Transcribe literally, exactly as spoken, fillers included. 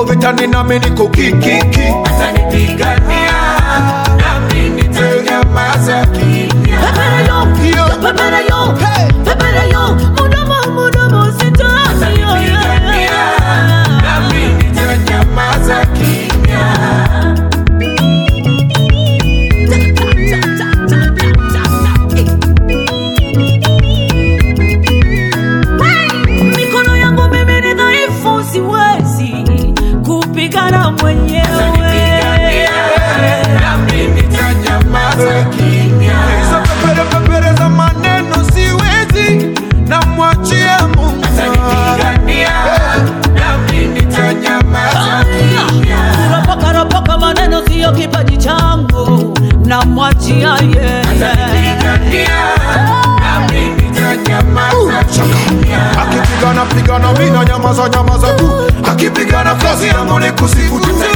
vitani nami niko kikiki. Atanipigania nami nitanyamaza kimya. Pepera yo, pepera yo, mudomo mudomo sitaki yo. Atanipigania nami nitanyamaza kimya. Mikono yangu mimi ni dhaifu, siwezi kupigana mwenyewe. Nami nitanyamaza kimya. Hizo pepere pepere za maneno siwezi, namwachia Mungu. Atanipigania nami nitanyamaza kimya. Ropoka ropoka maneno siyo kipaji changu, namwachia yeye. Atanipigania nami nitanyamaza kimya. Akipigana pigana mina nyamaza nyamaza tu. Akipigana kazi yangu ni kusifu tu.